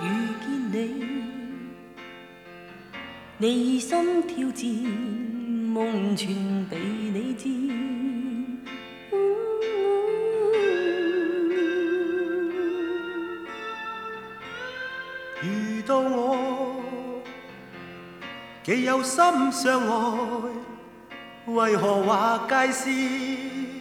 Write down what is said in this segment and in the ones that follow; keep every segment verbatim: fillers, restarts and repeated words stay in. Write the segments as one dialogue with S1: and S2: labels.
S1: 遇見你，你心跳漸，夢全被你佔。
S2: 遇到我，既有心相愛，為何劃界線？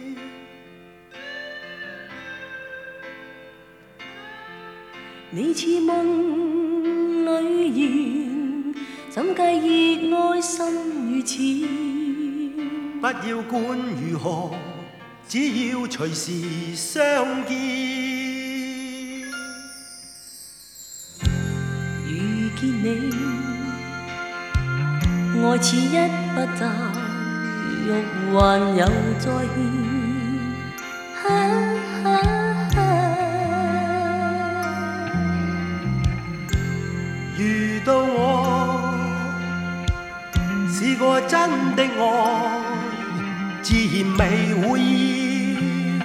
S1: 你似夢裏言，怎計熱愛心如淺？
S2: 不要管如何，只要隨時相見。
S1: 遇見你，愛似一筆雜玉，還有再現。
S2: 遇到我，試過真的愛，自然未會厭。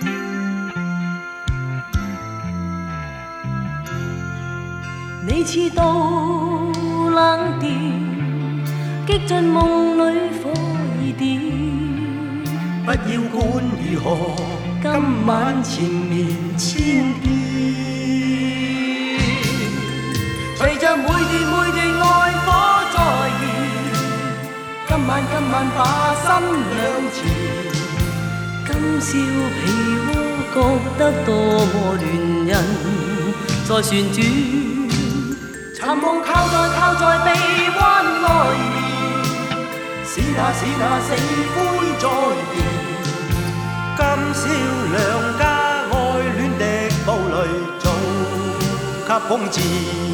S1: 你似道冷電，擊進夢裏火熱點。
S2: 不要管如何，今晚纏綿千遍。
S1: 隨着每段每段愛火再現，今晚今晚把心兩纏。今宵被窩覺得多麼戀人，在旋轉，尋夢靠在靠在臂彎外面，是那是那死灰再現。
S2: 今宵兩家愛戀的堡壘，早給空置。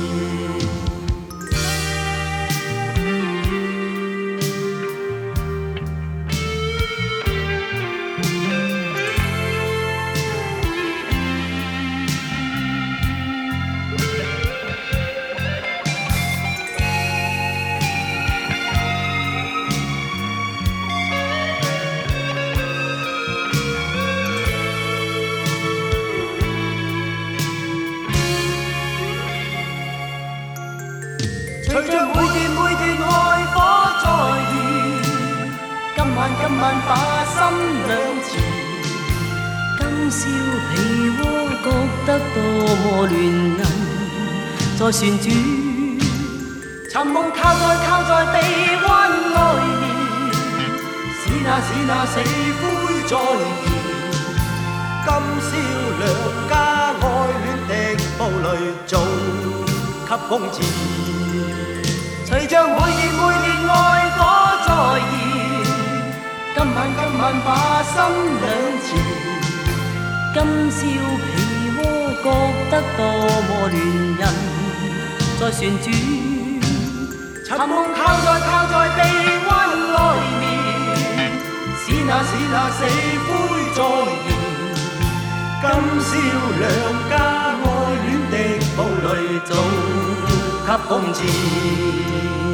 S1: 隨着每段每段愛火再現，今晚今晚把心兩纏。今宵被窩覺得多麼戀人，在旋轉，尋夢靠在靠在臂彎外面，是那是那死灰再現。
S2: 今宵兩家愛戀的堡壘，早給空置。
S1: 隨着每段每段愛火再現，今晚今晚把心兩纏。今宵被窩覺得多麼戀人，在旋轉，尋夢靠在靠在臂彎外面，是那是那死灰再現。
S2: 今宵兩家愛戀的堡壘，早給空置。